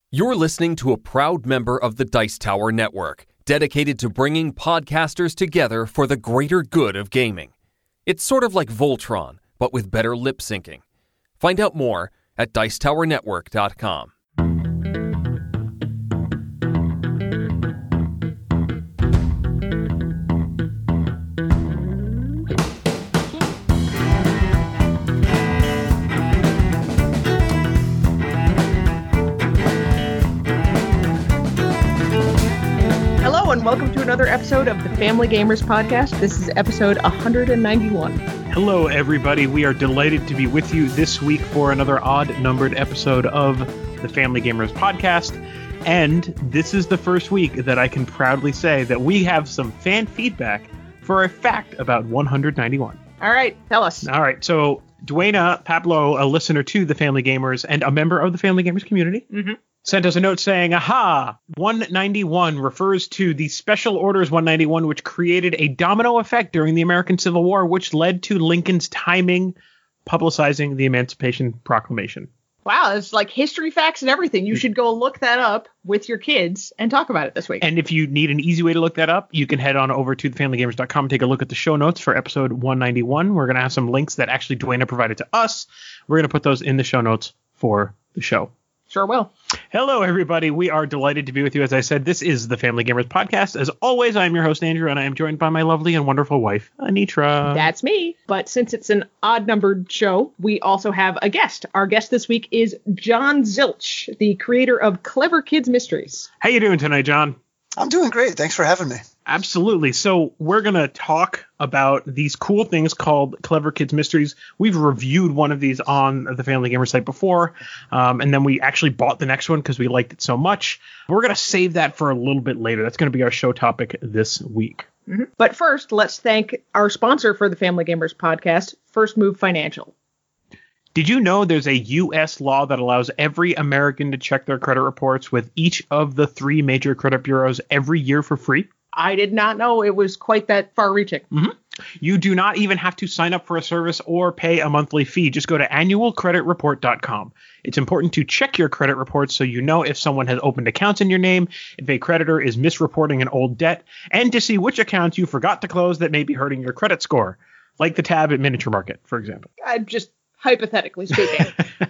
You're listening to a proud member of the Dice Tower Network, dedicated to bringing podcasters together for the greater good of gaming. It's sort of like Voltron, but with better lip syncing. Find out more at Dicetowernetwork.com. And welcome to another episode of the Family Gamers Podcast. This is episode 191. Hello, everybody. We are delighted to be with you this week for another odd-numbered episode of the Family Gamers Podcast. And this is the first week that I can proudly say that we have some fan feedback for a fact about 191. All right, tell us. All right, so Duena Pablo, a listener to the Family Gamers and a member of the Family Gamers community, sent us a note saying, aha, 191 refers to the Special Orders 191, which created a domino effect during the American Civil War, which led to Lincoln's timing, publicizing the Emancipation Proclamation. Wow, it's like history facts and everything. You should go look that up with your kids and talk about it this week. And if you need an easy way to look that up, you can head on over to thefamilygamers.com and take a look at the show notes for episode 191. We're going to have some links that actually Duena provided to us. We're going to put those in the show notes for the show. Sure will. Hello, everybody. We are delighted to be with you. As I said, this is the Family Gamers Podcast. As always, I'm your host, Andrew, and I am joined by my lovely and wonderful wife, Anitra. That's me. But since it's an odd-numbered show, we also have a guest. Our guest this week is John Zilch, the creator of Clever Kids Mysteries. How you doing tonight, John? I'm doing great. Thanks for having me. Absolutely. So we're going to talk about these cool things called Clever Kids Mysteries. We've reviewed one of these on the Family Gamer site before, and then we actually bought the next one because we liked it so much. We're going to save that for a little bit later. That's going to be our show topic this week. But first, let's thank our sponsor for the Family Gamers Podcast, First Move Financial. Did you know there's a U.S. law that allows every American to check their credit reports with each of the 3 major credit bureaus every year for free? I did not know it was quite that far-reaching. You do not even have to sign up for a service or pay a monthly fee. Just go to annualcreditreport.com. It's important to check your credit reports so you know if someone has opened accounts in your name, if a creditor is misreporting an old debt, and to see which accounts you forgot to close that may be hurting your credit score, like the tab at Miniature Market, for example. Just hypothetically speaking.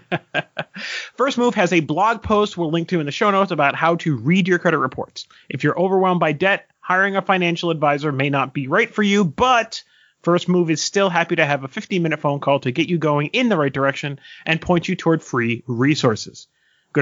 First Move has a blog post we'll link to in the show notes about how to read your credit reports. If you're overwhelmed by debt, hiring a financial advisor may not be right for you, but First Move is still happy to have a 15-minute phone call to get you going in the right direction and point you toward free resources. Go to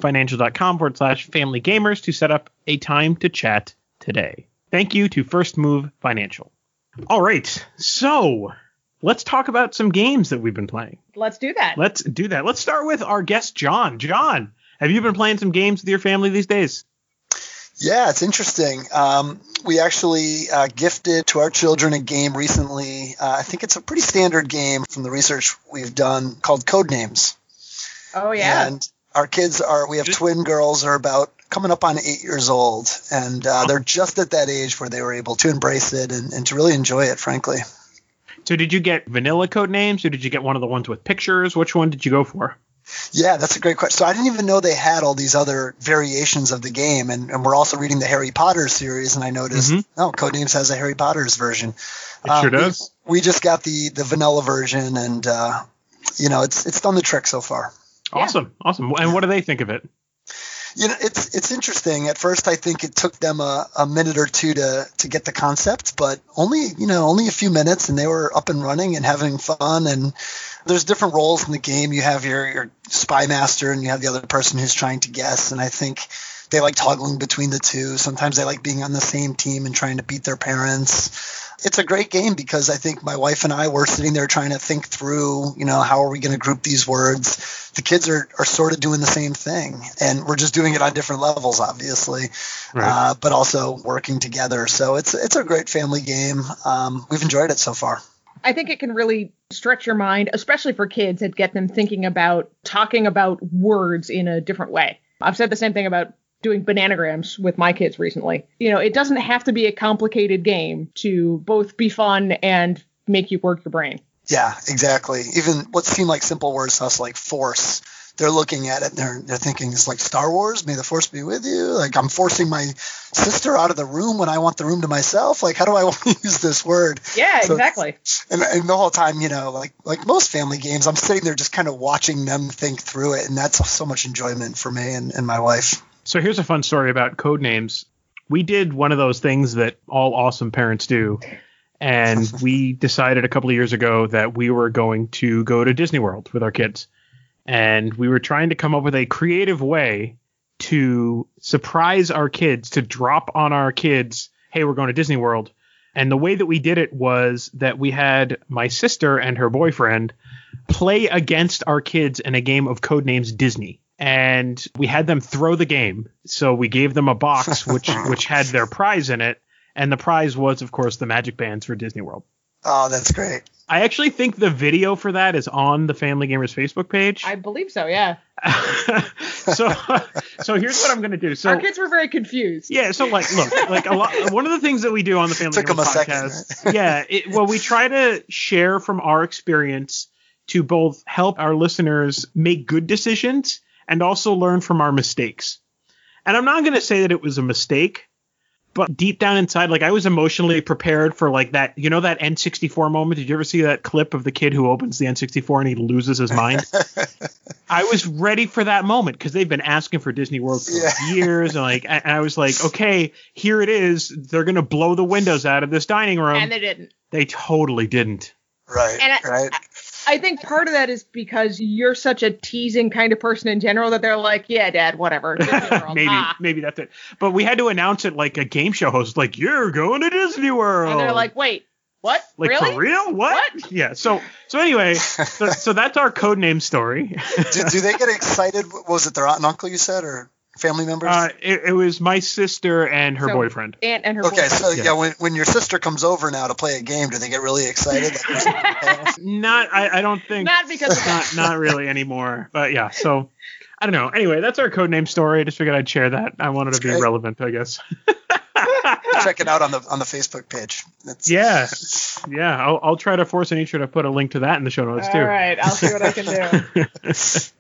firstmovefinancial.com/familygamers to set up a time to chat today. Thank you to First Move Financial. All right, so let's talk about some games that we've been playing. Let's do that. Let's start with our guest, John. John, have you been playing some games with your family these days? Yeah, it's interesting. We actually gifted to our children a game recently. I think it's a pretty standard game from the research we've done called Codenames. Oh, yeah. And our kids we have twin girls, are about coming up on 8 years old. And they're just at that age where they were able to embrace it and to really enjoy it, frankly. So did you get vanilla Codenames or did you get one of the ones with pictures? Which one did you go for? Yeah, that's a great question. So I didn't even know they had all these other variations of the game. And we're also reading the Harry Potter series, and I noticed, Codenames has a Harry Potter's version. It sure does. We just got the vanilla version, and, it's done the trick so far. Awesome. Yeah. Awesome. And what do they think of it? It's interesting. At first, I think it took them a minute or two to get the concept, but only a few minutes, and they were up and running and having fun. And there's different roles in the game. You have your spy master, and you have the other person who's trying to guess. And I think they like toggling between the two. Sometimes they like being on the same team and trying to beat their parents. It's a great game because I think my wife and I were sitting there trying to think through, how are we going to group these words? The kids are sort of doing the same thing, and we're just doing it on different levels, obviously, right. But also working together. So it's a great family game. We've enjoyed it so far. I think it can really stretch your mind, especially for kids, and get them thinking about talking about words in a different way. I've said the same thing about doing bananagrams with my kids recently. It doesn't have to be a complicated game to both be fun and make you work your brain. Yeah, exactly. Even what seem like simple words to us, like force, they're looking at it and they're thinking it's like Star Wars, may the Force be with you. Like I'm forcing my sister out of the room when I want the room to myself. Like how do I want to use this word? Yeah, exactly. And the whole time, like most family games, I'm sitting there just kind of watching them think through it. And that's so much enjoyment for me and my wife. So here's a fun story about Codenames. We did one of those things that all awesome parents do. And we decided a couple of years ago that we were going to go to Disney World with our kids. And we were trying to come up with a creative way to surprise our kids, to drop on our kids, hey, we're going to Disney World. And the way that we did it was that we had my sister and her boyfriend play against our kids in a game of Codenames Disney. And we had them throw the game. So we gave them a box which had their prize in it. And the prize was, of course, the Magic Bands for Disney World. Oh, that's great. I actually think the video for that is on the Family Gamers Facebook page. I believe so, yeah. So here's what I'm going to do. So our kids were very confused. Yeah, so look, one of the things that we do on the Family Gamers podcast, right? We try to share from our experience to both help our listeners make good decisions and also learn from our mistakes. And I'm not going to say that it was a mistake. But deep down inside, like I was emotionally prepared for like that, that N64 moment. Did you ever see that clip of the kid who opens the N64 and he loses his mind? I was ready for that moment because they've been asking for Disney World for years. And I was like, okay, here it is. They're going to blow the windows out of this dining room. And they didn't. They totally didn't. Right. And I think part of that is because you're such a teasing kind of person in general that they're like, yeah, Dad, whatever. Maybe that's it. But we had to announce it like a game show host, like, you're going to Disney World. And they're like, wait, what? Like, really? For real? What? Yeah. So anyway, so that's our codename story. do they get excited? Was it their aunt and uncle you said, or family members? It was my sister and her boyfriend. Aunt and her boyfriend. Okay, so when your sister comes over now to play a game, do they get really excited? I don't think. Not because of not really anymore. But yeah, so I don't know. Anyway, that's our codename story. I just figured I'd share that. I wanted to be relevant, I guess. Check it out on the Facebook page. I'll try to force Anisha to put a link to that in the show notes too. All right, I'll see what I can do.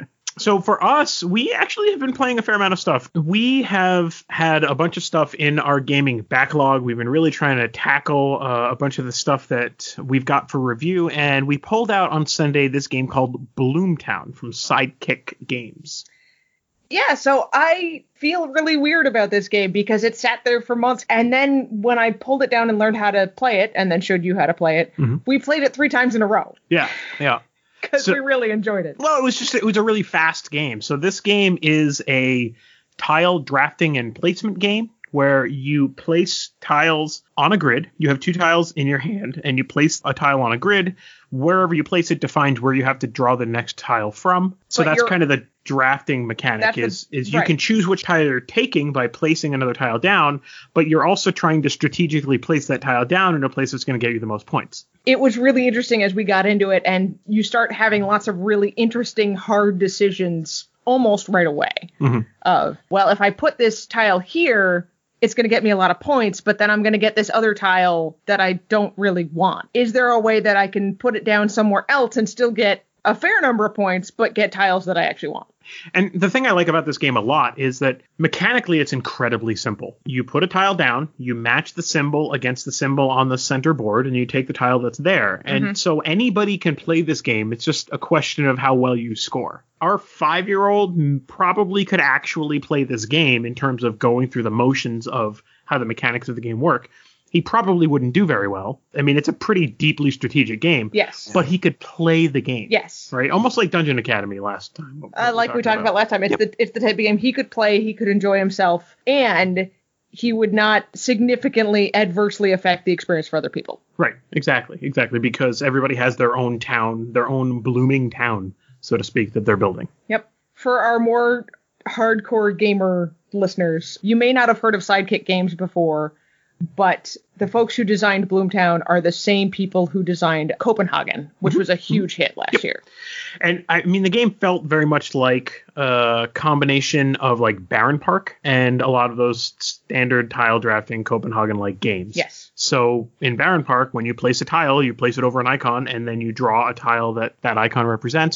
So for us, we actually have been playing a fair amount of stuff. We have had a bunch of stuff in our gaming backlog. We've been really trying to tackle a bunch of the stuff that we've got for review. And we pulled out on Sunday this game called Bloomtown from Sidekick Games. Yeah, so I feel really weird about this game because it sat there for months. And then when I pulled it down and learned how to play it and then showed you how to play it, we played it 3 times in a row. Yeah. Because we really enjoyed it. Well, it was a really fast game. So this game is a tile drafting and placement game where you place tiles on a grid. You have 2 tiles in your hand and you place a tile on a grid. Wherever you place it defines where you have to draw the next tile from. So that's kind of the drafting mechanic is you can choose which tile you're taking by placing another tile down, but you're also trying to strategically place that tile down in a place that's going to get you the most points. It was really interesting as we got into it, and you start having lots of really interesting, hard decisions almost right away. Of, well, if I put this tile here, it's going to get me a lot of points, but then I'm going to get this other tile that I don't really want. Is there a way that I can put it down somewhere else and still get a fair number of points, but get tiles that I actually want? And the thing I like about this game a lot is that mechanically it's incredibly simple. You put a tile down, you match the symbol against the symbol on the center board, and you take the tile that's there. And so anybody can play this game. It's just a question of how well you score. Our 5-year-old probably could actually play this game in terms of going through the motions of how the mechanics of the game work. He probably wouldn't do very well. I mean, it's a pretty deeply strategic game. Yes. But he could play the game. Yes. Right? Almost like Dungeon Academy last time. Like we talked about last time. It's the type of game he could play, he could enjoy himself, and he would not significantly adversely affect the experience for other people. Right. Exactly. Because everybody has their own town, their own blooming town, so to speak, that they're building. Yep. For our more hardcore gamer listeners, you may not have heard of Sidekick Games before, but the folks who designed Bloomtown are the same people who designed Copenhagen, which was a huge hit last year. And I mean, the game felt very much like a combination of like Baron Park and a lot of those standard tile drafting Copenhagen-like games. Yes. So in Baron Park, when you place a tile, you place it over an icon and then you draw a tile that icon represents.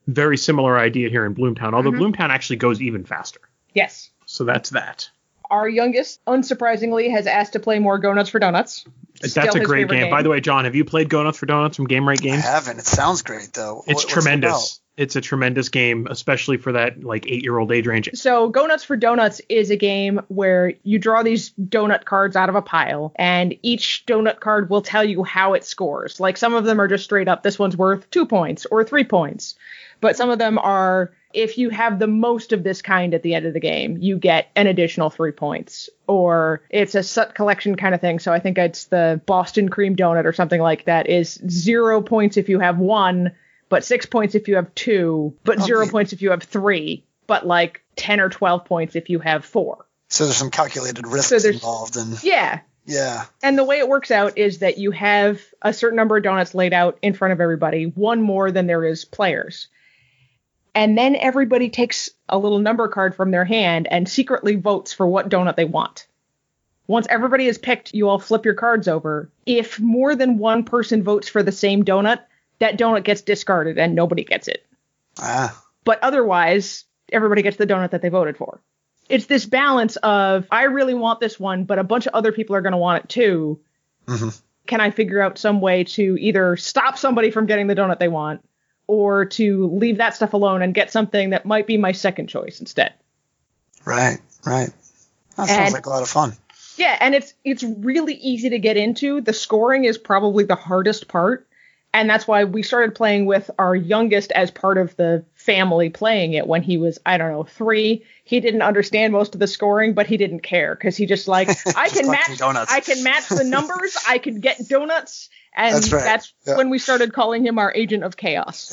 Very similar idea here in Bloomtown, although Bloomtown actually goes even faster. Yes. So that's that. Our youngest, unsurprisingly, has asked to play more Go Nuts for Donuts. That's a great game. By the way, John, have you played Go Nuts for Donuts from Game Right Games? I haven't. It sounds great, though. It's tremendous. It's a tremendous game, especially for that 8-year-old age range. So Go Nuts for Donuts is a game where you draw these donut cards out of a pile, and each donut card will tell you how it scores. Like, some of them are just straight up, this one's worth 2 points or 3 points. But some of them are, if you have the most of this kind at the end of the game, you get an additional 3 points. Or it's a set collection kind of thing. So I think it's the Boston cream donut or something like that is 0 points if you have 1, but 6 points if you have 2, but 0 points if you have 3, but 10 or 12 points if you have 4. So there's some calculated risks involved. Yeah. Yeah. And the way it works out is that you have a certain number of donuts laid out in front of everybody, one more than there is players. And then everybody takes a little number card from their hand and secretly votes for what donut they want. Once everybody is picked, you all flip your cards over. If more than one person votes for the same donut, that donut gets discarded and nobody gets it. But otherwise, everybody gets the donut that they voted for. It's this balance of, I really want this one, but a bunch of other people are going to want it too. Mm-hmm. Can I figure out some way to either stop somebody from getting the donut they want, or to leave that stuff alone and get something that might be my second choice instead? Right. That sounds like a lot of fun. Yeah, and it's really easy to get into. The scoring is probably the hardest part. And that's why we started playing with our youngest as part of the family playing it when he was, 3. He didn't understand most of the scoring, but he didn't care because he just I can match the numbers. I can get donuts. And that's when we started calling him our agent of chaos.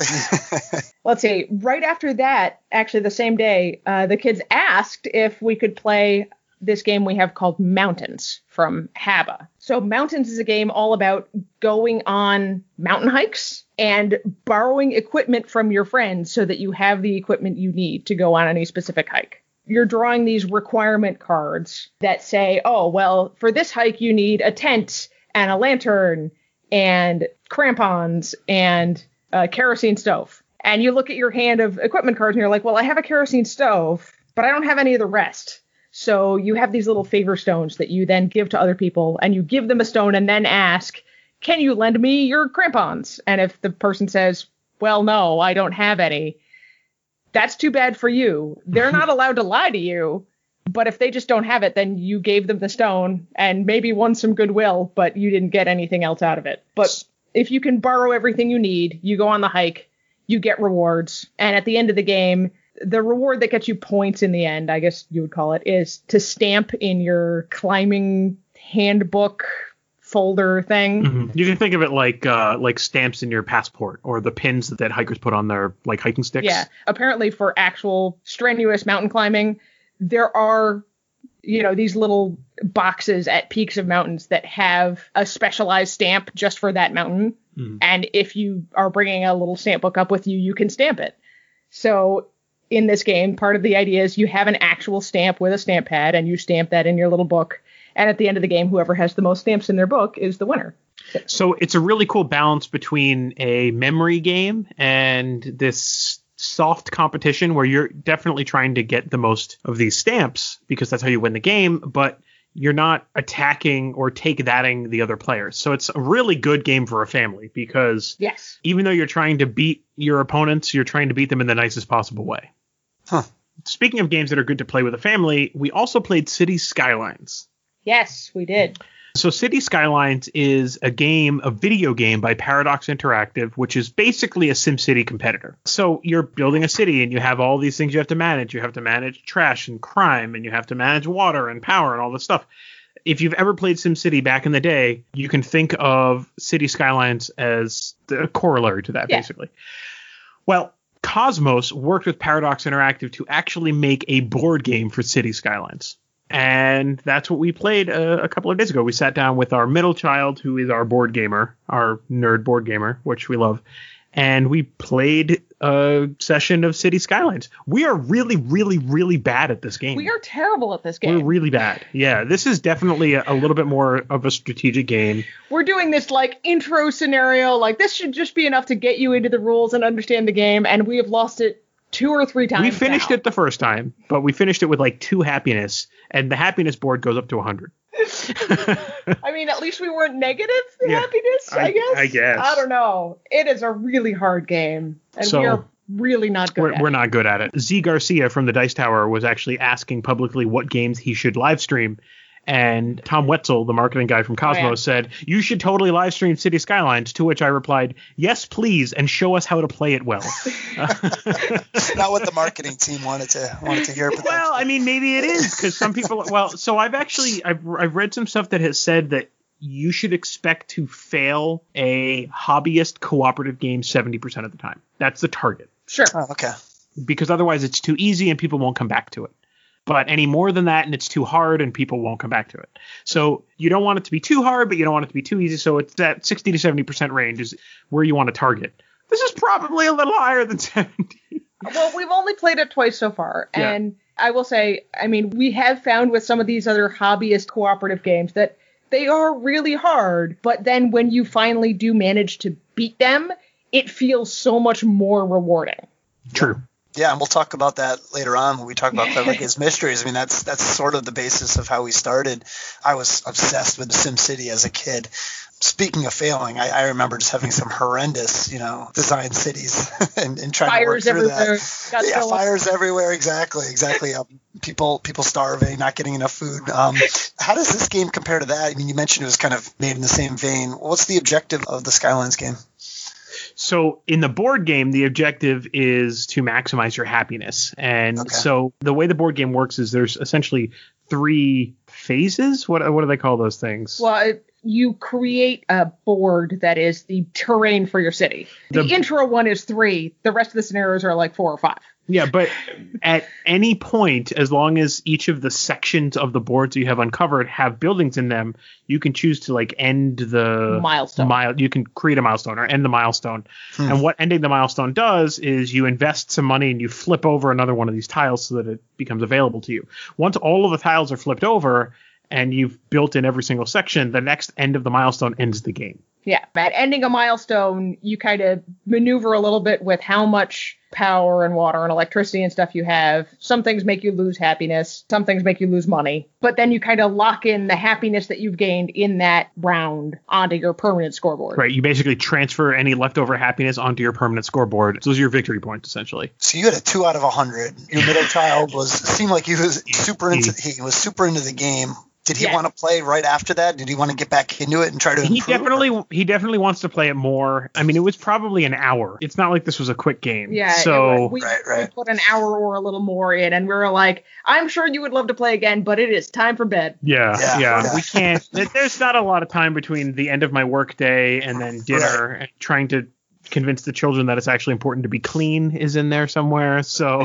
Let's see. Right after that, actually the same day, the kids asked if we could play this game we have called Mountains from HABA. So Mountains is a game all about going on mountain hikes and borrowing equipment from your friends so that you have the equipment you need to go on any specific hike. You're drawing these requirement cards that say, oh, well, for this hike, you need a tent and a lantern and crampons and a kerosene stove. And you look at your hand of equipment cards and you're like, well, I have a kerosene stove, but I don't have any of the rest. So you have these little favor stones that you then give to other people, and you give them a stone and then ask, can you lend me your crampons? And if the person says, well, no, I don't have any, that's too bad for you. They're not allowed to lie to you. But if they just don't have it, then you gave them the stone and maybe won some goodwill, but you didn't get anything else out of it. But if you can borrow everything you need, you go on the hike, you get rewards. And at the end of the game, the reward that gets you points in the end, I guess you would call it, is to stamp in your climbing handbook folder thing. Mm-hmm. You can think of it like stamps in your passport or the pins that hikers put on their hiking sticks. Yeah. Apparently for actual strenuous mountain climbing, there are, these little boxes at peaks of mountains that have a specialized stamp just for that mountain. Mm-hmm. And if you are bringing a little stamp book up with you, you can stamp it. So in this game, part of the idea is you have an actual stamp with a stamp pad and you stamp that in your little book. And at the end of the game, whoever has the most stamps in their book is the winner. So it's a really cool balance between a memory game and this soft competition where you're definitely trying to get the most of these stamps because that's how you win the game, but you're not attacking or take-thatting the other players. So it's a really good game for a family because even though you're trying to beat your opponents, you're trying to beat them in the nicest possible way. Huh. Speaking of games that are good to play with a family, we also played City Skylines. Yes, we did. So City Skylines is a video game by Paradox Interactive, which is basically a SimCity competitor. So you're building a city and you have all these things you have to manage. You have to manage trash and crime, and you have to manage water and power and all this stuff. If you've ever played SimCity back in the day, you can think of City Skylines as the corollary to that, basically. Well, Cosmos worked with Paradox Interactive to actually make a board game for City Skylines. And that's what we played a couple of days ago. We sat down with our middle child, who is our board gamer, our nerd board gamer, which we love. and we played a session of City Skylines. We are really, really, really bad at this game. We are terrible at this game. We're really bad. Yeah, this is definitely a little bit more of a strategic game. We're doing this like intro scenario, like this should just be enough to get you into the rules and understand the game, and we have lost it 2 or 3 times. We finished now. it the first time, but we finished it with like 2 happiness, and the happiness board goes up to 100. I mean, at least we weren't negative in happiness, I guess. I guess. I don't know. It is a really hard game, and we are really not good at it. We're not good at it. Z Garcia from the Dice Tower was actually asking publicly what games he should live stream. And Tom Wetzel, the marketing guy from Cosmos, said, you should totally live stream City Skylines, to which I replied, yes, please, and show us how to play it well. Not what the marketing team wanted to hear. But well, I mean, maybe it is, because some people, so I've read some stuff that has said that you should expect to fail a hobbyist cooperative game 70% of the time. That's the target. Sure. Oh, okay. Because otherwise it's too easy and people won't come back to it. But any more than that, and it's too hard, and people won't come back to it. So you don't want it to be too hard, but you don't want it to be too easy. So it's that 60 to 70% range is where you want to target. This is probably a little higher than 70. Well, we've only played it twice so far. Yeah. And I will say, I mean, we have found with some of these other hobbyist cooperative games that they are really hard. But then when you finally do manage to beat them, it feels so much more rewarding. True. Yeah, and we'll talk about that later on when we talk about Clever Kids Mysteries. I mean, that's sort of the basis of how we started. I was obsessed with SimCity as a kid. Speaking of failing, I remember just having some horrendous, design cities and trying fires to work through everywhere. that. Yeah, fires everywhere. Exactly. People starving, not getting enough food. How does this game compare to that? I mean, you mentioned it was kind of made in the same vein. What's the objective of the Skylines game? So in the board game, the objective is to maximize your happiness. And so the way the board game works is there's essentially 3 phases. What do they call those things? Well, you create a board that is the terrain for your city. The intro one is 3. The rest of the scenarios are like 4 or 5. Yeah, but at any point, as long as each of the sections of the boards you have uncovered have buildings in them, you can choose to end the milestone. You can create a milestone or end the milestone. And what ending the milestone does is you invest some money and you flip over another one of these tiles so that it becomes available to you. Once all of the tiles are flipped over and you've built in every single section, the next end of the milestone ends the game. Yeah, at ending a milestone, you kind of maneuver a little bit with how much power and water and electricity and stuff you have. Some things make you lose happiness. Some things make you lose money. But then you kind of lock in the happiness that you've gained in that round onto your permanent scoreboard. Right. You basically transfer any leftover happiness onto your permanent scoreboard. Those are your victory points, essentially. So you had a 2 out of 100. Your middle child seemed like he was super into the game. Did he want to play right after that? Did he want to get back into it and try to improve? He definitely wants to play it more. I mean, it was probably an hour. It's not like this was a quick game. Yeah. So we put an hour or a little more in, and we were like, I'm sure you would love to play again, but it is time for bed. Yeah. We can't. There's not a lot of time between the end of my work day and then dinner and trying to convince the children that it's actually important to be clean is in there somewhere. So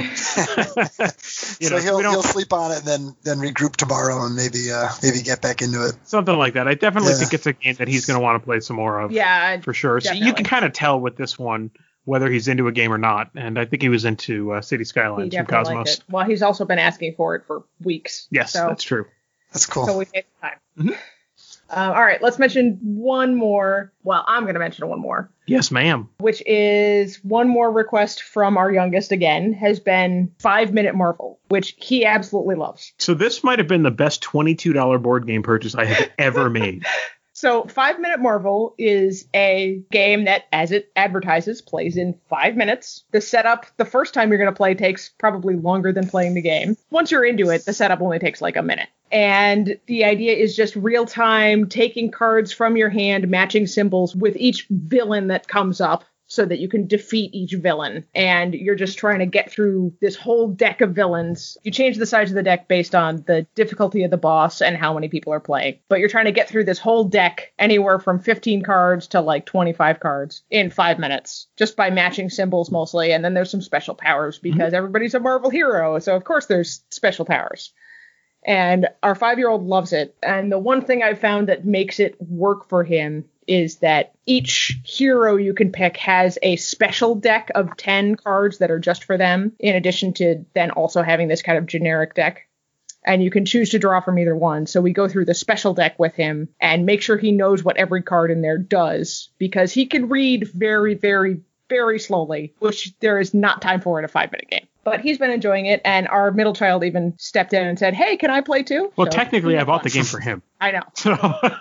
he'll sleep on it and then regroup tomorrow and maybe get back into it. Something like that. I definitely think it's a game that he's going to want to play some more of. Yeah, for sure. Definitely. So you can kind of tell with this one whether he's into a game or not. And I think he was into City Skylines from Cosmos. Well, he's also been asking for it for weeks. Yes, that's true. That's cool. So we made time. Mm-hmm. All right, let's mention one more. Well, I'm going to mention one more. Yes, ma'am. Which is one more request from our youngest again, has been 5 Minute Marvel, which he absolutely loves. So this might have been the best $22 board game purchase I have ever made. So 5 Minute Marvel is a game that, as it advertises, plays in 5 minutes. The setup, the first time you're going to play, takes probably longer than playing the game. Once you're into it, the setup only takes like a minute. And the idea is just real time, taking cards from your hand, matching symbols with each villain that comes up so that you can defeat each villain. And you're just trying to get through this whole deck of villains. You change the size of the deck based on the difficulty of the boss and how many people are playing. But you're trying to get through this whole deck, anywhere from 15 cards to like 25 cards in 5 minutes, just by matching symbols mostly. And then there's some special powers because everybody's a Marvel hero. So of course there's special powers. And our 5-year-old loves it. And the one thing I've found that makes it work for him is that each hero you can pick has a special deck of 10 cards that are just for them, in addition to then also having this kind of generic deck. And you can choose to draw from either one. So we go through the special deck with him and make sure he knows what every card in there does, because he can read very, very, very slowly, which there is not time for in a 5-minute game. But he's been enjoying it, and our middle child even stepped in and said, hey, can I play too? Well, so, technically, I bought the game for him. I know. So,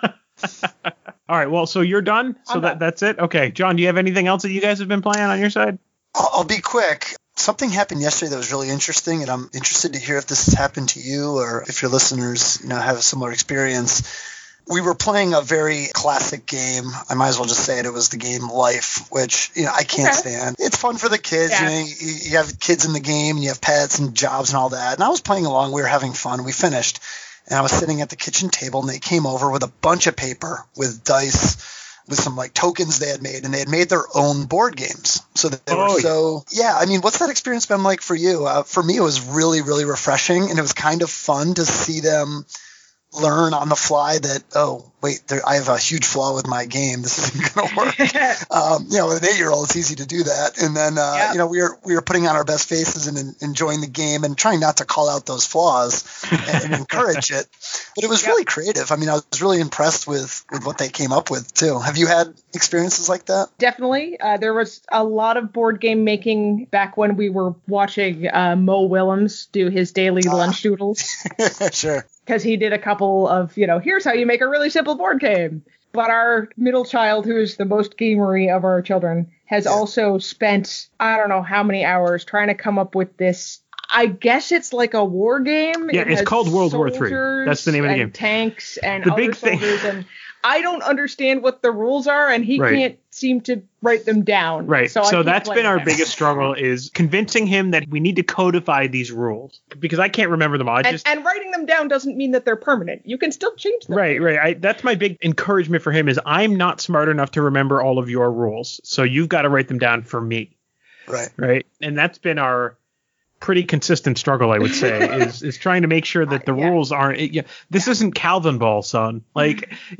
all right, well, so you're done? So that's it? Okay. John, do you have anything else that you guys have been playing on your side? I'll be quick. Something happened yesterday that was really interesting, and I'm interested to hear if this has happened to you or if your listeners, have a similar experience. We were playing a very classic game. I might as well just say it. It was the game Life, which, I can't stand. It's fun for the kids. Yeah. You have kids in the game, and you have pets and jobs and all that. And I was playing along. We were having fun. We finished. And I was sitting at the kitchen table, and they came over with a bunch of paper with dice, with some tokens they had made, and they had made their own board games. So that they were what's that experience been like for you? For me, it was really, really refreshing, and it was kind of fun to see them learn on the fly that, I have a huge flaw with my game. This isn't going to work. With an 8-year-old, it's easy to do that. And then, we were putting on our best faces and enjoying the game and trying not to call out those flaws and encourage it. But it was really creative. I mean, I was really impressed with what they came up with, too. Have you had experiences like that? Definitely. There was a lot of board game making back when we were watching Mo Willems do his daily lunch doodles. Sure. Because he did a couple of, here's how you make a really simple board game. But our middle child, who is the most gamery of our children, has also spent, I don't know how many hours trying to come up with this. I guess it's like a war game. Yeah, it's called World War III. That's the name of the game. Tanks and the other big soldiers. And I don't understand what the rules are, and he can't seem to write them down. Right. So that's been our biggest struggle, is convincing him that we need to codify these rules, because I can't remember them all. And writing them down doesn't mean that they're permanent. You can still change them. Right. That's my big encouragement for him, is I'm not smart enough to remember all of your rules, so you've got to write them down for me. Right. And that's been our pretty consistent struggle, I would say, is trying to make sure that the rules aren't. This isn't Calvin Ball, son. we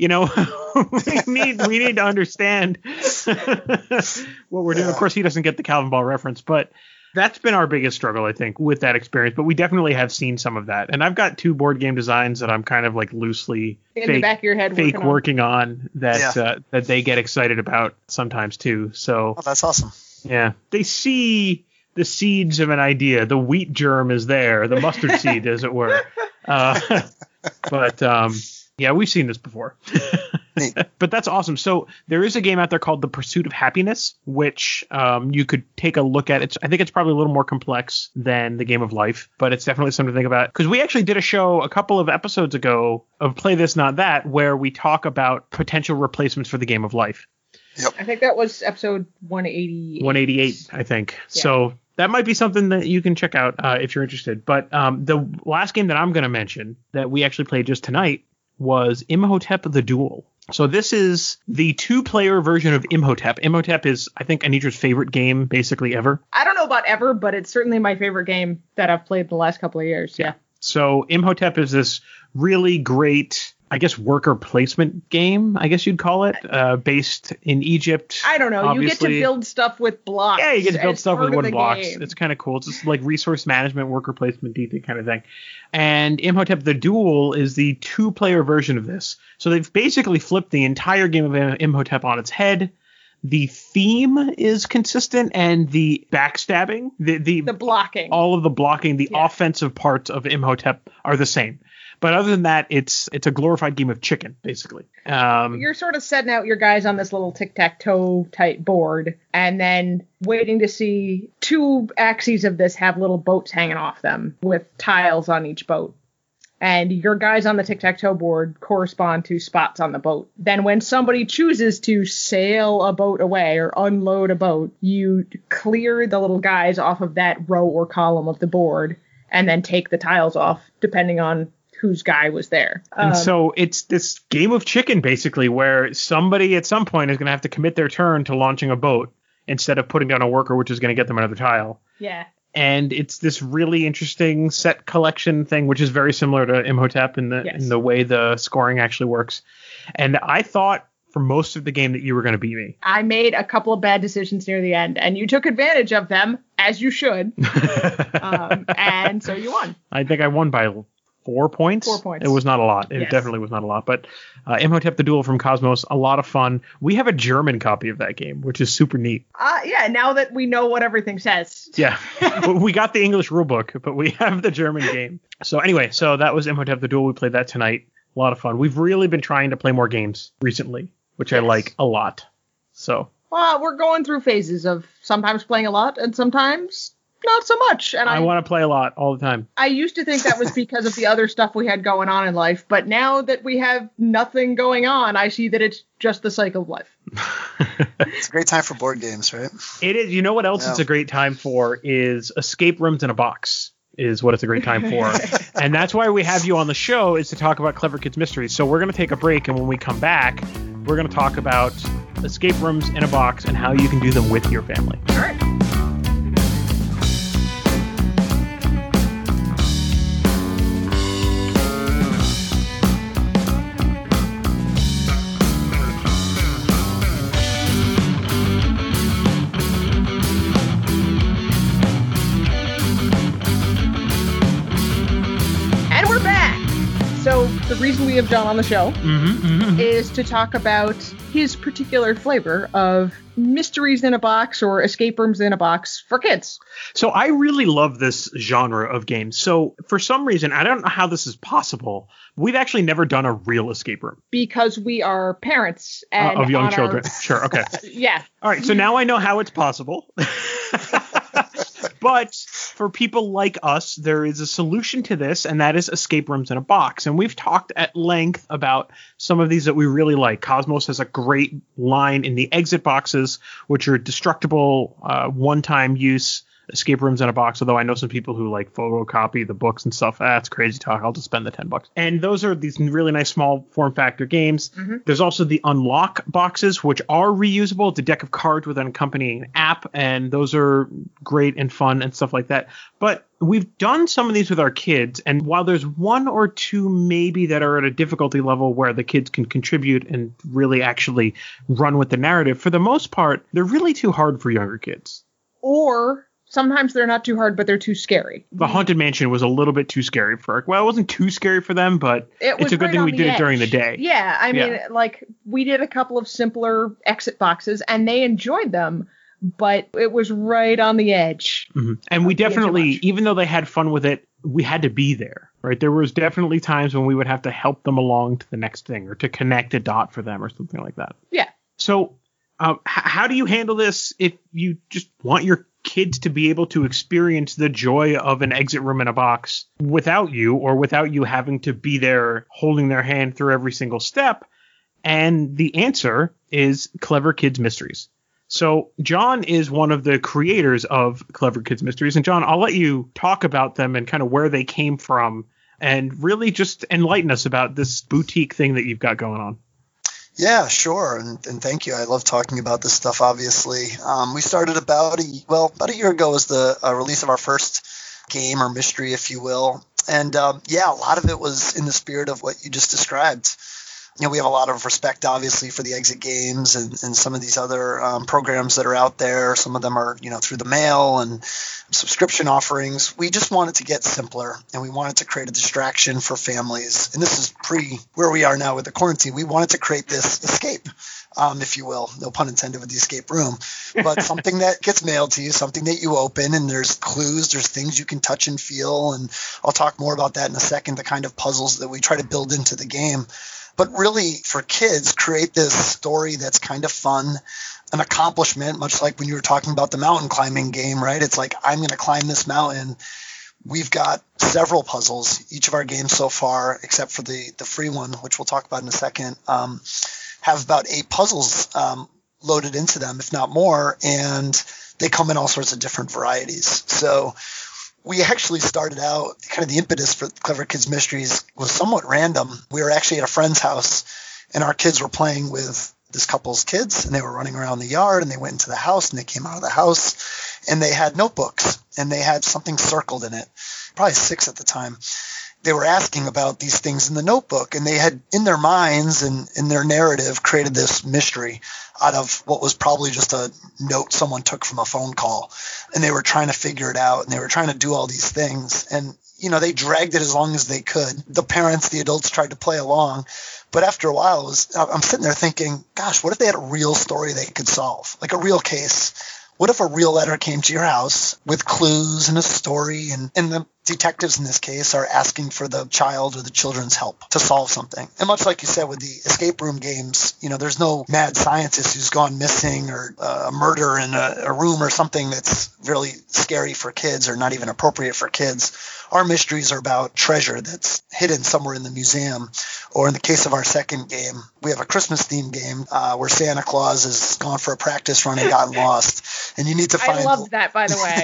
need to understand what we're doing. Of course, he doesn't get the Calvin Ball reference, but that's been our biggest struggle, I think, with that experience. But we definitely have seen some of that, and I've got 2 board game designs that I'm kind of loosely in the back of your head working on that they get excited about sometimes too. So that's awesome. Yeah, they see the seeds of an idea. The wheat germ is there, the mustard seed, as it were. We've seen this before. But that's awesome. So there is a game out there called The Pursuit of Happiness, which you could take a look at. I think it's probably a little more complex than the game of Life, but it's definitely something to think about. Because we actually did a show a couple of episodes ago of Play This, Not That, where we talk about potential replacements for the game of Life. Yep. I think that was episode 188. 188, I think. Yeah. So that might be something that you can check out if you're interested. But the last game that I'm going to mention that we actually played just tonight was Imhotep the Duel. So this is the 2-player version of Imhotep. Imhotep is, I think, Anitra's favorite game basically ever. I don't know about ever, but it's certainly my favorite game that I've played the last couple of years. Yeah. So Imhotep is this really great, I guess, worker placement game, I guess you'd call it, based in Egypt. I don't know. Obviously. You get to build stuff with blocks. Yeah, you get to build stuff with wooden blocks. Game. It's kind of cool. It's just like resource management, worker placement, kind of thing. And Imhotep the Duel is the 2-player version of this. So they've basically flipped the entire game of Imhotep on its head. The theme is consistent, and the backstabbing, the blocking, all of the blocking, the offensive parts of Imhotep are the same. But other than that, it's a glorified game of chicken, basically. You're sort of setting out your guys on this little tic-tac-toe type board, and then waiting to see 2 axes of this have little boats hanging off them with tiles on each boat. And your guys on the tic-tac-toe board correspond to spots on the boat. Then when somebody chooses to sail a boat away or unload a boat, you clear the little guys off of that row or column of the board, and then take the tiles off, depending on whose guy was there. And so it's this game of chicken, basically, where somebody at some point is going to have to commit their turn to launching a boat instead of putting down a worker, which is going to get them another tile. Yeah. And it's this really interesting set collection thing, which is very similar to Imhotep in the way the scoring actually works. And I thought for most of the game that you were going to beat me. I made a couple of bad decisions near the end, and you took advantage of them, as you should. And so you won. I think I won by 4 points. 4 points. It was not a lot. It definitely was not a lot. But Imhotep the Duel from Cosmos, a lot of fun. We have a German copy of that game, which is super neat. Yeah, now that we know what everything says. Yeah. We got the English rulebook, but we have the German game. So anyway, so that was Imhotep the Duel. We played that tonight. A lot of fun. We've really been trying to play more games recently, which I like a lot. So. Well, we're going through phases of sometimes playing a lot and sometimes not so much. And I want to play a lot all the time. I used to think that was because of the other stuff we had going on in life. But now that we have nothing going on, I see that it's just the cycle of life. It's a great time for board games, right? It is. You know what else it's a great time for is escape rooms in a box. Is what it's a great time for. And that's why we have you on the show, is to talk about Clever Kids Mysteries. So we're going to take a break, and when we come back, we're going to talk about escape rooms in a box and how you can do them with your family. All right. So the reason we have John on the show is to talk about his particular flavor of mysteries in a box or escape rooms in a box for kids. So I really love this genre of games. So for some reason, I don't know how this is possible. We've actually never done a real escape room. Because we are parents and of young children. Sure. Okay. Yeah. All right. So now I know how it's possible. But for people like us, there is a solution to this, and that is escape rooms in a box. And we've talked at length about some of these that we really like. Cosmos has a great line in the exit boxes, which are destructible, one-time use escape rooms in a box. Although I know some people who like photocopy the books and stuff. That's crazy talk. I'll just spend the $10. And those are these really nice small form factor games. Mm-hmm. There's also the unlock boxes, which are reusable. It's a deck of cards with an accompanying app, and those are great and fun and stuff like that. But we've done some of these with our kids, and while there's one or two maybe that are at a difficulty level where the kids can contribute and really actually run with the narrative, for the most part, they're really too hard for younger kids. Or sometimes they're not too hard, but they're too scary. The Haunted Mansion was a little bit too scary for, well, it wasn't too scary for them, but it's a good thing we did it during the day. Yeah, I mean, like, we did a couple of simpler exit boxes, and they enjoyed them, but it was right on the edge. Mm-hmm. And we definitely, even though they had fun with it, we had to be there, right? There was definitely times when we would have to help them along to the next thing or to connect a dot for them or something like that. Yeah. So how do you handle this if you just want your kids to be able to experience the joy of an exit room in a box without you, or without you having to be there holding their hand through every single step? And the answer is Clever Kids Mysteries. So John is one of the creators of Clever Kids Mysteries. And John, I'll let you talk about them and kind of where they came from and really just enlighten us about this boutique thing that you've got going on. Yeah, sure. And thank you. I love talking about this stuff, obviously. We started about a year ago was the release of our first game or mystery, if you will. And a lot of it was in the spirit of what you just described. You know, we have a lot of respect, obviously, for the exit games and some of these other programs that are out there. Some of them are, through the mail and subscription offerings. We just wanted to get simpler, and we wanted to create a distraction for families. And this is where we are now with the quarantine. We wanted to create this escape, if you will, no pun intended with the escape room, but something that gets mailed to you, something that you open, and there's clues, there's things you can touch and feel. And I'll talk more about that in a second, the kind of puzzles that we try to build into the game. But really, for kids, create this story that's kind of fun, an accomplishment, much like when you were talking about the mountain climbing game, right? It's like, I'm going to climb this mountain. We've got several puzzles. Each of our games so far, except for the free one, which we'll talk about in a second, have about 8 puzzles loaded into them, if not more, and they come in all sorts of different varieties. So we actually started out, kind of the impetus for Clever Kids Mysteries was somewhat random. We were actually at a friend's house, and our kids were playing with this couple's kids, and they were running around the yard, and they went into the house, and they came out of the house, and they had notebooks. and they had something circled in it, probably 6 at the time. They were asking about these things in the notebook, and they had in their minds and in their narrative created this mystery out of what was probably just a note someone took from a phone call. And they were trying to figure it out, and they were trying to do all these things. And, they dragged it as long as they could. The parents, the adults tried to play along. But after a while, I'm sitting there thinking, gosh, what if they had a real story they could solve, like a real case? What if a real letter came to your house with clues and a story, and the detectives in this case are asking for the child or the children's help to solve something? And much like you said with the escape room games, there's no mad scientist who's gone missing or a murder in a room or something that's really scary for kids or not even appropriate for kids. Our mysteries are about treasure that's hidden somewhere in the museum. Or in the case of our second game, we have a Christmas-themed game where Santa Claus has gone for a practice run and gotten lost. And you need to find... I loved that, by the way.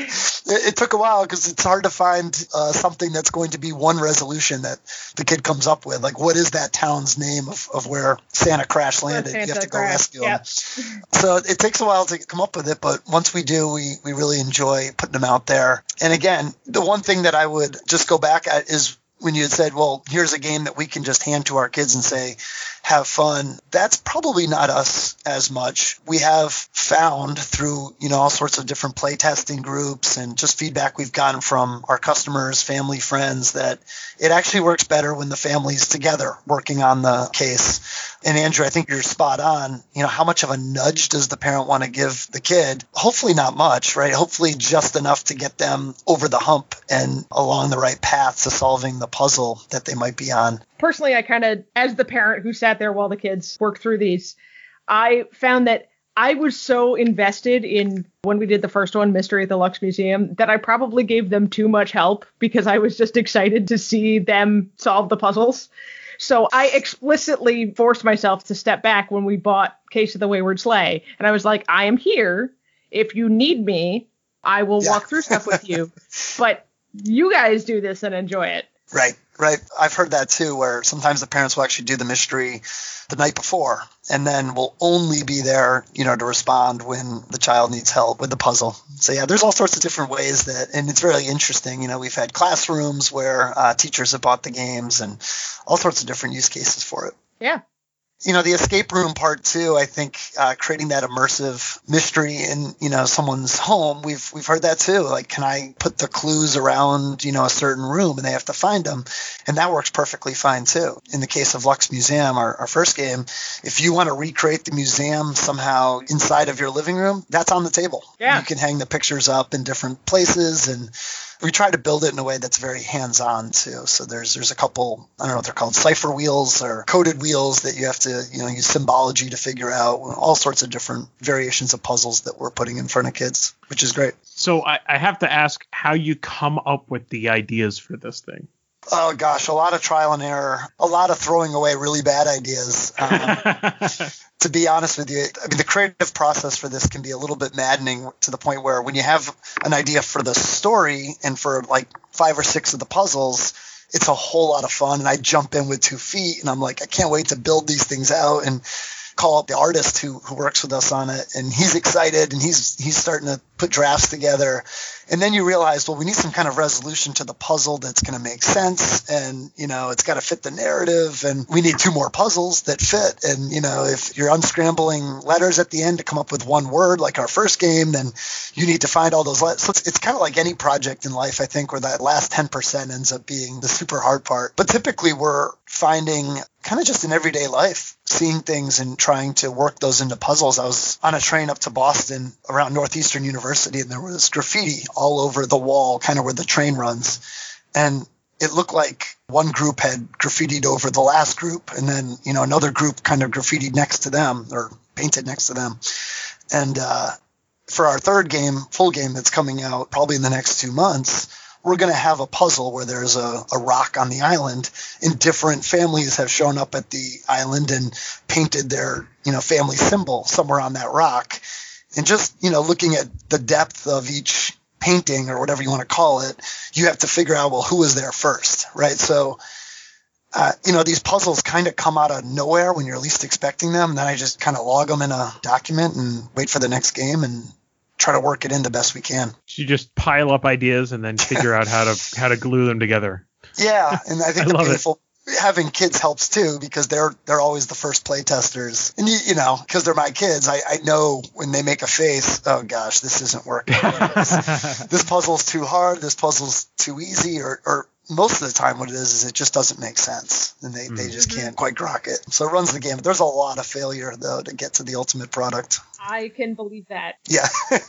It took a while because it's hard to find something that's going to be one resolution that the kid comes up with. Like, what is that town's name of where Santa crash landed? You have to go rescue him. So it takes a while to come up with it, but once we do, we really enjoy putting them out there. And again, the one thing that I would just go back at is when you had said, well, here's a game that we can just hand to our kids and say, have fun. That's probably not us as much. We have found through, all sorts of different play testing groups and just feedback we've gotten from our customers, family, friends, that it actually works better when the family's together working on the case. And Andrew, I think you're spot on. How much of a nudge does the parent want to give the kid? Hopefully not much, right? Hopefully just enough to get them over the hump and along the right path to solving the puzzle that they might be on. Personally, I kind of, as the parent who sat there while the kids worked through these, I found that I was so invested in when we did the first one, Mystery at the Lux Museum, that I probably gave them too much help because I was just excited to see them solve the puzzles. So I explicitly forced myself to step back when we bought Case of the Wayward Sleigh. And I was like, I am here. If you need me, I will walk through stuff with you. But you guys do this and enjoy it. Right. I've heard that too, where sometimes the parents will actually do the mystery the night before and then will only be there, to respond when the child needs help with the puzzle. So yeah, there's all sorts of different ways and it's really interesting. We've had classrooms where teachers have bought the games and all sorts of different use cases for it. Yeah. The escape room part too, I think creating that immersive mystery in, someone's home, we've heard that too. Like, can I put the clues around, a certain room and they have to find them? And that works perfectly fine too. In the case of Lux Museum, our first game, if you want to recreate the museum somehow inside of your living room, that's on the table. Yeah. You can hang the pictures up in different places, and we try to build it in a way that's very hands-on too. So there's a couple, I don't know what they're called, cipher wheels or coded wheels that you have to, use symbology to figure out, all sorts of different variations of puzzles that we're putting in front of kids, which is great. So I have to ask how you come up with the ideas for this thing. Oh gosh, a lot of trial and error, a lot of throwing away really bad ideas. To be honest with you, the creative process for this can be a little bit maddening to the point where when you have an idea for the story and for like 5 or 6 of the puzzles, it's a whole lot of fun. And I jump in with 2 feet and I'm like, I can't wait to build these things out and call up the artist who works with us on it. And he's excited and he's starting to put drafts together. And then you realize, well, we need some kind of resolution to the puzzle that's going to make sense. And, it's got to fit the narrative. And we need 2 more puzzles that fit. And, if you're unscrambling letters at the end to come up with one word like our first game, then you need to find all those letters. So it's kind of like any project in life, I think, where that last 10% ends up being the super hard part. But typically we're finding kind of just in everyday life, seeing things and trying to work those into puzzles. I was on a train up to Boston around Northeastern University, and there was graffiti all over the wall, kind of where the train runs. And it looked like one group had graffitied over the last group, and then, another group kind of graffitied next to them or painted next to them. And for our third game, full game that's coming out probably in the next 2 months, we're going to have a puzzle where there's a rock on the island, and different families have shown up at the island and painted their, family symbol somewhere on that rock. And just, looking at the depth of each painting or whatever you want to call it, you have to figure out, well, who was there first, right? So, these puzzles kind of come out of nowhere when you're least expecting them. And then I just kind of log them in a document and wait for the next game and try to work it in the best we can. You just pile up ideas and then figure out how to glue them together. Yeah, and I think the love beautiful having kids helps too, because they're always the first play testers, and you know, because they're my kids, I know when they make a face, oh gosh, this isn't working. This puzzle's too hard, this puzzle's too easy, or most of the time what it is it just doesn't make sense, and they just can't quite grok it. So it runs the gamut. There's a lot of failure though to get to the ultimate product. I can believe that. Yeah.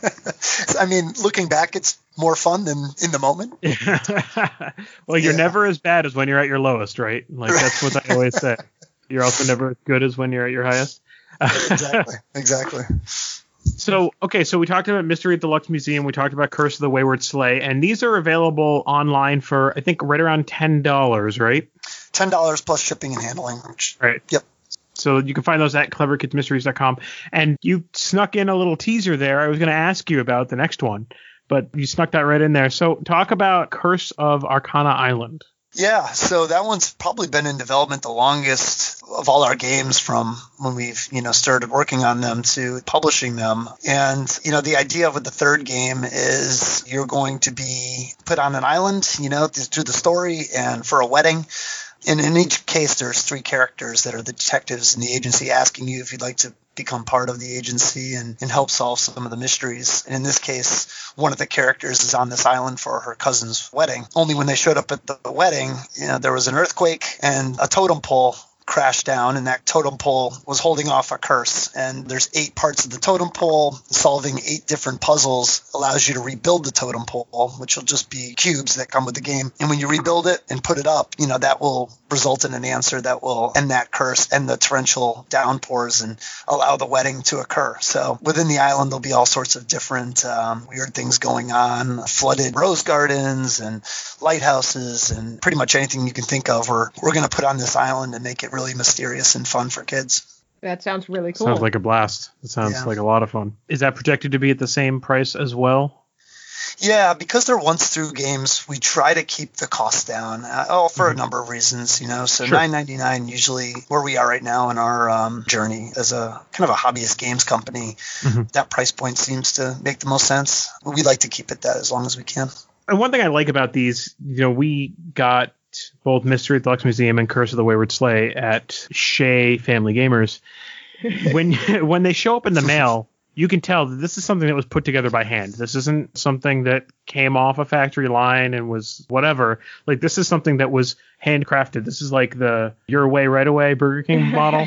I mean, looking back, it's more fun than in the moment. Well, you're never as bad as when you're at your lowest, right? Like that's what I always say. You're also never as good as when you're at your highest. Exactly. So we talked about Mystery at the Lux Museum. We talked about Curse of the Wayward Sleigh, and these are available online for, I think, right around $10, right? $10 plus shipping and handling. Right. Yep. So you can find those at cleverkidsmysteries.com. And you snuck in a little teaser there. I was going to ask you about the next one, but you snuck that right in there. So talk about Curse of Arcana Island. Yeah, so that one's probably been in development the longest of all our games, from when we've, started working on them to publishing them. And, the idea with the third game is you're going to be put on an island, through the story and for a wedding. And in each case, there's 3 characters that are the detectives in the agency asking you if you'd like to become part of the agency and help solve some of the mysteries. And in this case, one of the characters is on this island for her cousin's wedding. Only when they showed up at the wedding, there was an earthquake and a totem pole crashed down, and that totem pole was holding off a curse. And there's 8 parts of the totem pole. Solving 8 different puzzles allows you to rebuild the totem pole, which will just be cubes that come with the game. And when you rebuild it and put it up, that will result in an answer that will end that curse and the torrential downpours and allow the wedding to occur. So within the island, there'll be all sorts of different weird things going on, flooded rose gardens and lighthouses and pretty much anything you can think of. We're going to put on this island and make it really mysterious and fun for kids. That sounds really cool. Sounds like a blast. It sounds like a lot of fun. Is that projected to be at the same price as well? Yeah, because they're once-through games, we try to keep the cost down, for a number of reasons, So sure. $9.99 usually where we are right now in our journey as a kind of a hobbyist games company. That price point seems to make the most sense. We like to keep it that as long as we can. And one thing I like about these, we got both Mystery at the Lux Museum and Curse of the Wayward Sleigh at Shea Family Gamers. When they show up in the mail, you can tell that this is something that was put together by hand. This isn't something that came off a factory line and was whatever. Like, this is something that was handcrafted. This is like the your way right away Burger King model.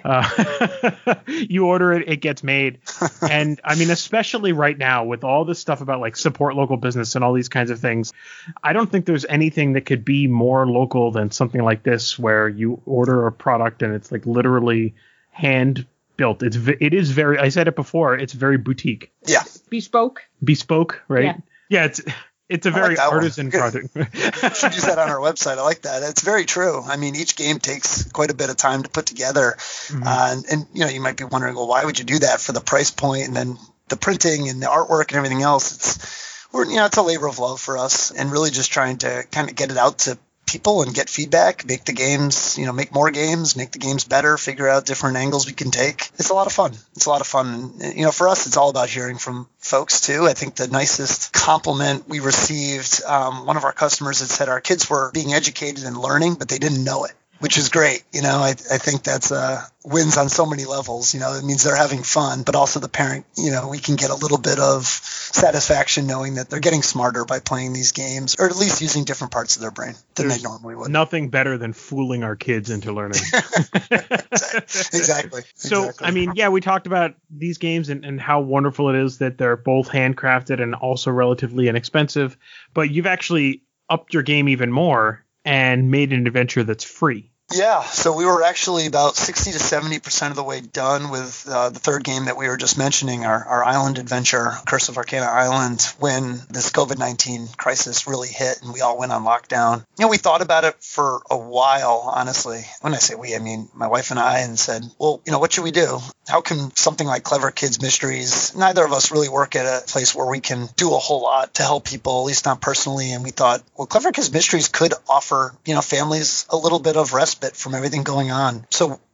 You order it, it gets made. And I mean, especially right now with all this stuff about like support local business and all these kinds of things, I don't think there's anything that could be more local than something like this, where you order a product and it's like literally hand built. It is very, I said it before, it's very boutique. Yeah. Bespoke, right? Yeah, it's a very artisan project. Should use that on our website. I like that. It's very true. I mean, each game takes quite a bit of time to put together. And you might be wondering, well, why would you do that for the price point and then the printing and the artwork and everything else? It's a labor of love for us, and really just trying to kind of get it out to people and get feedback, make the games, make more games, make the games better, figure out different angles we can take. It's a lot of fun. And, for us, it's all about hearing from folks too. I think the nicest compliment we received, one of our customers had said our kids were being educated and learning, but they didn't know it, which is great. I think that's wins on so many levels. It means they're having fun, but also the parent, we can get a little bit of satisfaction knowing that they're getting smarter by playing these games, or at least using different parts of their brain than they normally would. Nothing better than fooling our kids into learning. Exactly. So, I mean, we talked about these games and how wonderful it is that they're both handcrafted and also relatively inexpensive, but you've actually upped your game even more and made an adventure that's free. Yeah, so we were actually about 60 to 70% of the way done with the third game that we were just mentioning, our island adventure, Curse of Arcana Island, when this COVID-19 crisis really hit and we all went on lockdown. We thought about it for a while, honestly. When I say we, I mean my wife and I, and said, well, what should we do? How can something like Clever Kids Mysteries, neither of us really work at a place where we can do a whole lot to help people, at least not personally. And we thought, well, Clever Kids Mysteries could offer, families a little bit of respite from everything going on. So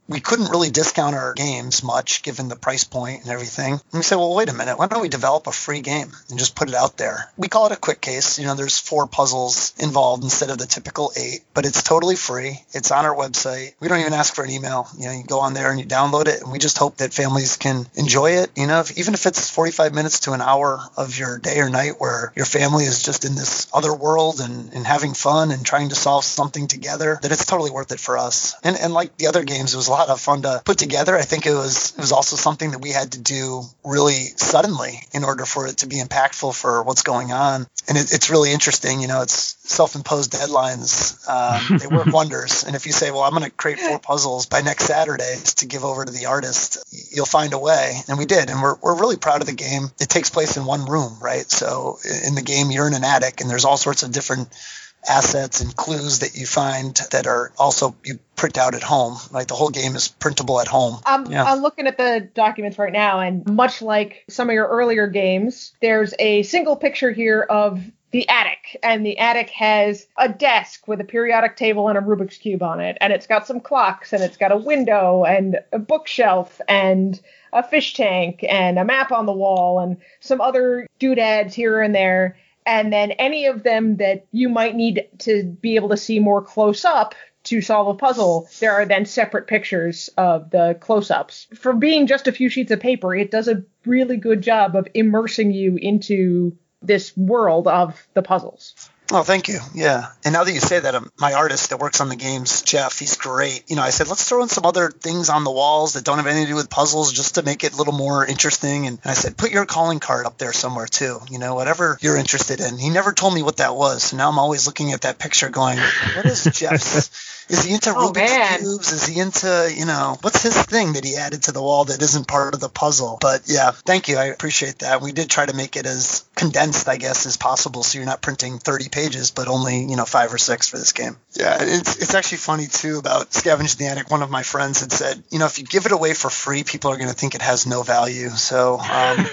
we couldn't really discount our games much given the price point and everything. And we said, well, wait a minute, why don't we develop a free game and just put it out there? We call it a quick case. There's 4 puzzles involved instead of the typical 8, but it's totally free. It's on our website. We don't even ask for an email. You go on there and you download it, and we just hope that families can enjoy it. Even if it's 45 minutes to an hour of your day or night where your family is just in this other world and having fun and trying to solve something together, that it's totally worth it for us. And like the other games, it was a lot of fun to put together. I think it was also something that we had to do really suddenly in order for it to be impactful for what's going on. And it's really interesting. It's self-imposed deadlines. They work wonders. And if you say, well, I'm going to create 4 puzzles by next Saturday to give over to the artist, you'll find a way. And we did. And we're really proud of the game. It takes place in one room, right? So in the game, you're in an attic, and there's all sorts of different assets and clues that you find that are also you print out at home. Like the whole game is printable at home. I'm looking at the documents right now, and much like some of your earlier games, there's a single picture here of the attic, and the attic has a desk with a periodic table and a Rubik's Cube on it, and it's got some clocks, and it's got a window and a bookshelf and a fish tank and a map on the wall and some other doodads here and there. And then any of them that you might need to be able to see more close up to solve a puzzle, there are then separate pictures of the close-ups. For being just a few sheets of paper, it does a really good job of immersing you into this world of the puzzles. Oh, thank you. Yeah. And now that you say that, my artist that works on the games, Jeff, he's great. I said, let's throw in some other things on the walls that don't have anything to do with puzzles just to make it a little more interesting. And I said, put your calling card up there somewhere too, whatever you're interested in. He never told me what that was. So now I'm always looking at that picture going, what is Jeff's? Is he into Rubik's Cubes? Is he into, what's his thing that he added to the wall that isn't part of the puzzle? But yeah, thank you. I appreciate that. We did try to make it as condensed, I guess, as possible. So you're not printing 30 pages, but only, 5 or 6 for this game. Yeah, it's actually funny too about Scavenge in the Attic. One of my friends had said, if you give it away for free, people are going to think it has no value. So, and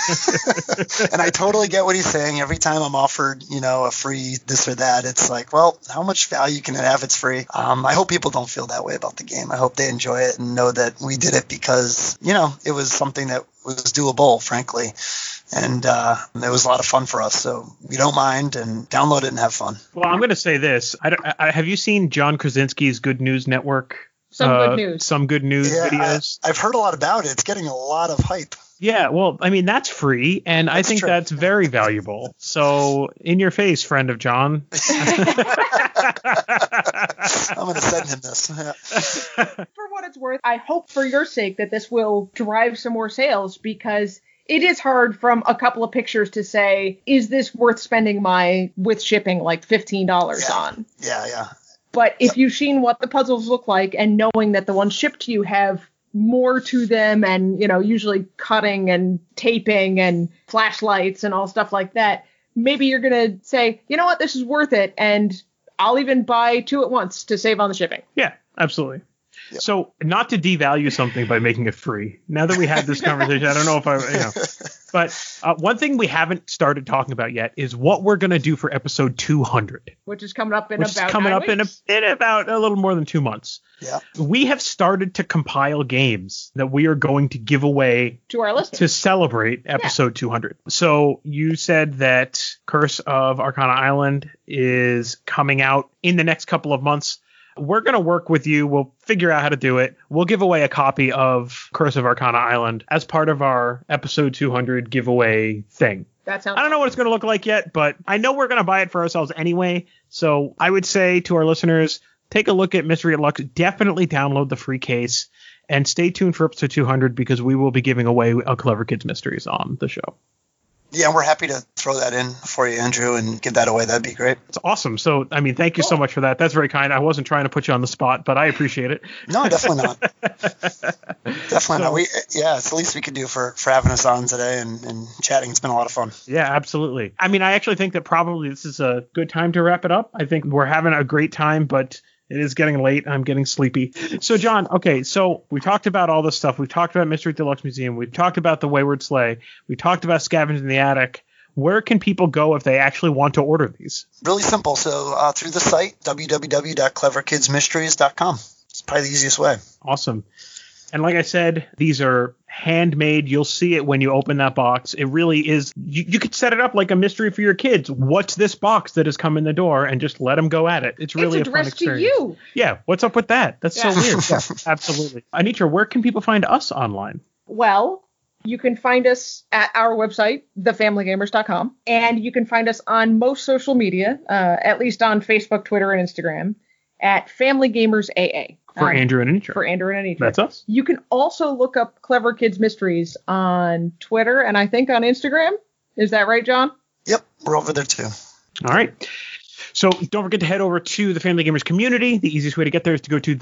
I totally get what he's saying. Every time I'm offered, a free this or that, it's like, well, how much value can it have? It's free. I hope people don't feel that way about the game. I hope they enjoy it and know that we did it because, it was something that was doable, frankly. And it was a lot of fun for us. So we don't mind, and download it and have fun. Well, I'm going to say this. Have you seen John Krasinski's Good News Network? Some good news videos. I've heard a lot about it. It's getting a lot of hype. Yeah, well, I mean, that's free, and I think that's very valuable. So, in your face, friend of John. I'm going to send him this. For what it's worth, I hope for your sake that this will drive some more sales, because it is hard from a couple of pictures to say, is this worth spending with shipping like $15 on? Yeah. But if you've seen what the puzzles look like and knowing that the ones shipped to you have more to them and, usually cutting and taping and flashlights and all stuff like that, maybe you're going to say, you know what, this is worth it. And I'll even buy 2 at once to save on the shipping. Yeah, absolutely. Yep. So not to devalue something by making it free. Now that we had this conversation, I don't know if but one thing we haven't started talking about yet is what we're going to do for episode 200, which is coming up in about a little more than 2 months. Yeah. We have started to compile games that we are going to give away to our listeners to celebrate episode 200. So you said that Curse of Arcana Island is coming out in the next couple of months. We're going to work with you. We'll figure out how to do it. We'll give away a copy of Curse of Arcana Island as part of our episode 200 giveaway thing. I don't know what it's going to look like yet, but I know we're going to buy it for ourselves anyway. So I would say to our listeners, take a look at Mystery at Lux. Definitely download the free case and stay tuned for episode 200 because we will be giving away a Clever Kids Mysteries on the show. Yeah, we're happy to throw that in for you, Andrew, and give that away. That'd be great. It's awesome. So, I mean, thank you so much for that. That's very kind. I wasn't trying to put you on the spot, but I appreciate it. No, definitely not. Definitely not. It's the least we could do for having us on today and chatting. It's been a lot of fun. Yeah, absolutely. I mean, I actually think that probably this is a good time to wrap it up. I think we're having a great time, but it is getting late. I'm getting sleepy. So, John, okay, so we talked about all this stuff. We've talked about Mystery Deluxe Museum. We've talked about the Wayward Sleigh. We talked about Scavenge in the Attic. Where can people go if they actually want to order these? Really simple. So through the site, www.cleverkidsmysteries.com. It's probably the easiest way. Awesome. And like I said, these are handmade. You'll see it when you open that box. It really is. You could set it up like a mystery for your kids. What's this box that has come in the door? And just let them go at it. It's really a fun experience. It's addressed to you. Yeah. What's up with that? That's so weird. Yeah, absolutely. Anitra, where can people find us online? Well, you can find us at our website, thefamilygamers.com. And you can find us on most social media, at least on Facebook, Twitter, and Instagram, at Family Gamers AA. For Andrew and Anitra. For Andrew and Anitra. That's us. You can also look up Clever Kids Mysteries on Twitter and I think on Instagram. Is that right, John? Yep, we're over there too. All right. So don't forget to head over to the Family Gamers community. The easiest way to get there is to go to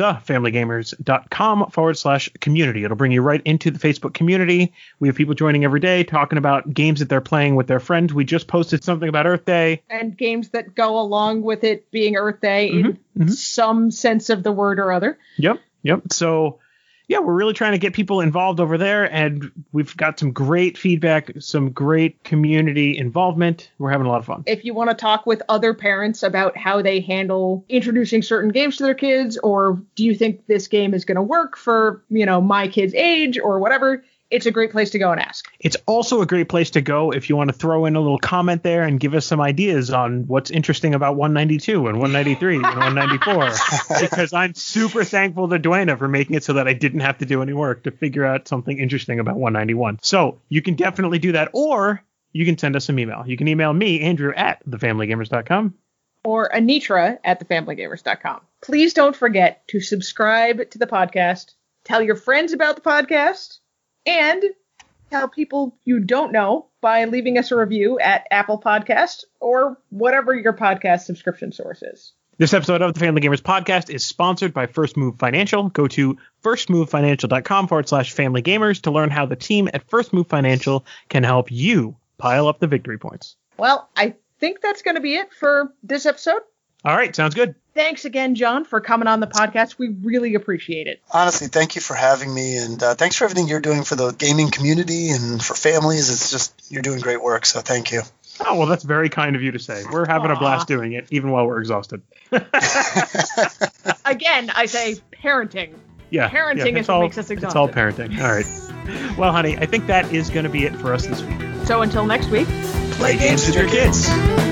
thefamilygamers.com/community. It'll bring you right into the Facebook community. We have people joining every day talking about games that they're playing with their friends. We just posted something about Earth Day. And games that go along with it being Earth Day in some sense of the word or other. Yep. So, yeah, we're really trying to get people involved over there, and we've got some great feedback, some great community involvement. We're having a lot of fun. If you want to talk with other parents about how they handle introducing certain games to their kids, or do you think this game is going to work for, my kid's age or whatever, it's a great place to go and ask. It's also a great place to go if you want to throw in a little comment there and give us some ideas on what's interesting about 192 and 193 and 194. Because I'm super thankful to Dwayna for making it so that I didn't have to do any work to figure out something interesting about 191. So you can definitely do that, or you can send us some email. You can email me, Andrew, at thefamilygamers.com. Or Anitra at thefamilygamers.com. Please don't forget to subscribe to the podcast, tell your friends about the podcast, and tell people you don't know by leaving us a review at Apple Podcast or whatever your podcast subscription source is. This episode of the Family Gamers podcast is sponsored by First Move Financial. Go to firstmovefinancial.com/familygamers to learn how the team at First Move Financial can help you pile up the victory points. Well, I think that's going to be it for this episode. All right. Sounds good. Thanks again, John, for coming on the podcast. We really appreciate it. Honestly, thank you for having me, and thanks for everything you're doing for the gaming community and for families. It's just, you're doing great work, so thank you. Oh, well, that's very kind of you to say. We're having a blast doing it, even while we're exhausted. Again, I say parenting. Yeah. Parenting is what makes us exhausted. It's all parenting. All right. Well, honey, I think that is going to be it for us this week. So until next week, play games with your kids.